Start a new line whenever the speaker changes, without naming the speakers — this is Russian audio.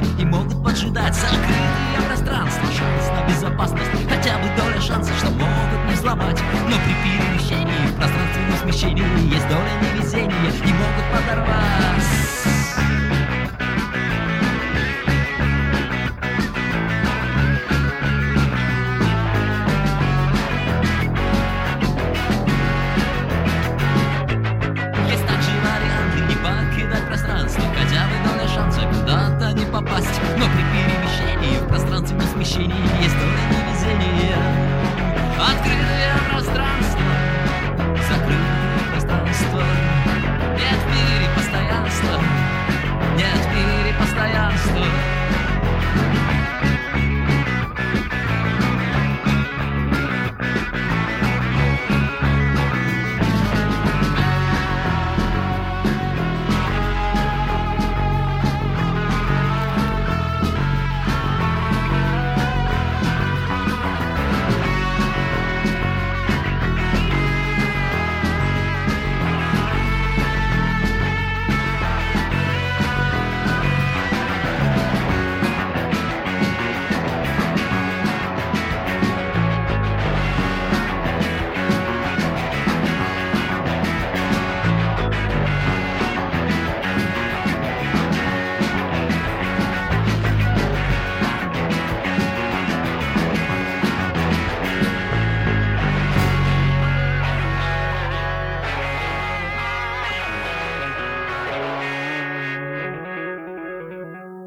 движения и могут поджидать закрытые пространства. Шанс на безопасность, хотя бы доля шансов, что могут не взломать. Но при перемещении в пространственном смещении есть доля невезения и могут подорвать. Но при перемещении в пространственном смещении есть доля невезения. Открытое пространство, закрытое пространство. Нет в мире постоянства, нет в мире постоянства.